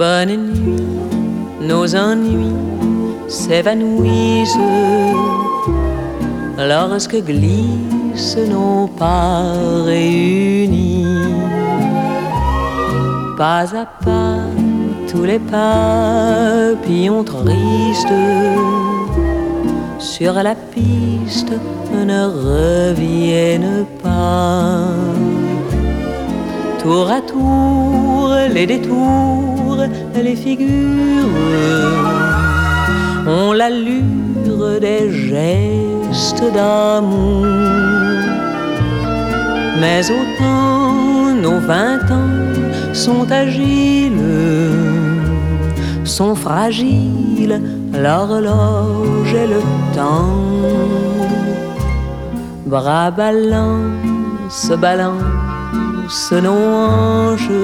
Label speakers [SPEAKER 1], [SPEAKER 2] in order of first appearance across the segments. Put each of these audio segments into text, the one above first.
[SPEAKER 1] Bonne nuit, nos ennuis s'évanouissent lorsque glissent nos pas réunis. Pas à pas, tous les papillons tristes sur la piste ne reviennent pas. Tour à tour, les détours, les figures ont l'allure des gestes d'amour. Mais autant nos 20 ans sont agiles, sont fragiles l'horloge et le temps. Bras ballants se balancent nos hanches,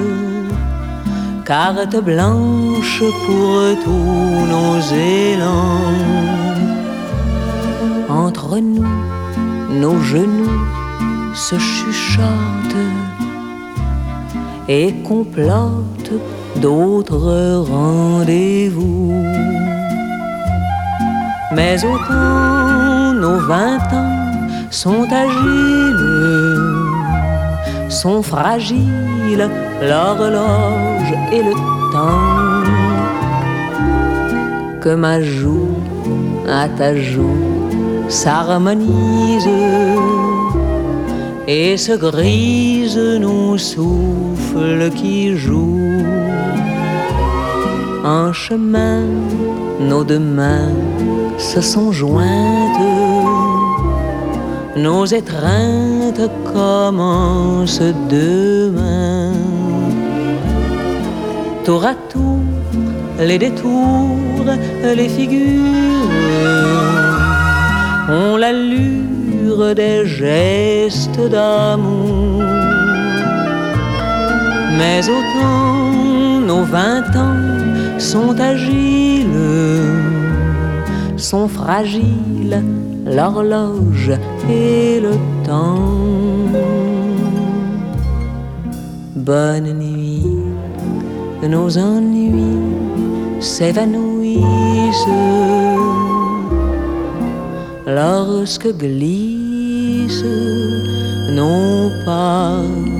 [SPEAKER 1] carte blanche pour tous nos élans. Entre nous, nos genoux se chuchotent et complotent d'autres rendez-vous. Mais autant nos 20 ans sont agiles, sont fragiles l'horloge et le temps. Que ma joue à ta joue s'harmonise et se grisent nos souffles qui jouent. En chemin, nos deux mains se sont jointes, nos étreintes commencent demain. Tour à tour, les détours, les figures ont l'allure des gestes d'amour. Mais autant nos 20 ans sont agiles, sont fragiles l'horloge et le temps. Bonne nuit, nos ennuis s'évanouissent lorsque glissent nos pas